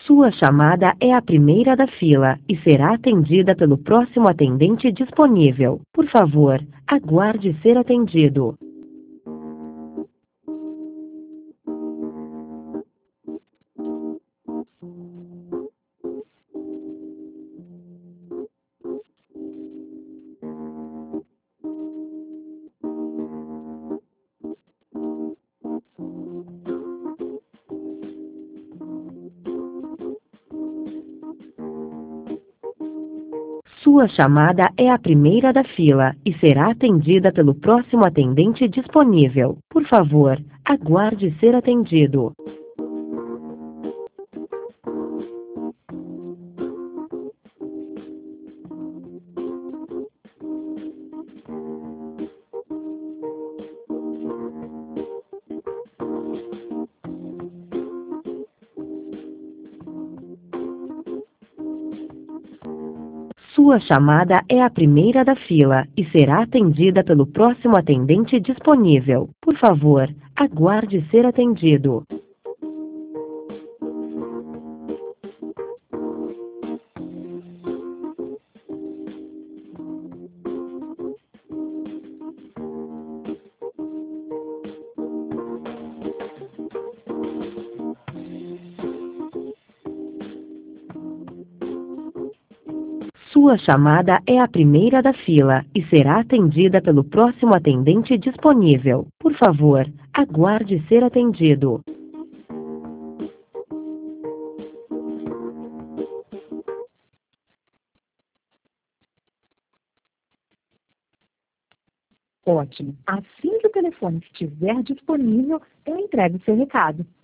Sua chamada é a primeira da fila e será atendida pelo próximo atendente disponível. Por favor, aguarde ser atendido. Sua chamada é a primeira da fila e será atendida pelo próximo atendente disponível. Por favor, aguarde ser atendido. Sua chamada é a primeira da fila e será atendida pelo próximo atendente disponível. Por favor, aguarde ser atendido. Sua chamada é a primeira da fila e será atendida pelo próximo atendente disponível. Por favor, aguarde ser atendido. Ótimo. Assim que o telefone estiver disponível, eu entrego o seu recado.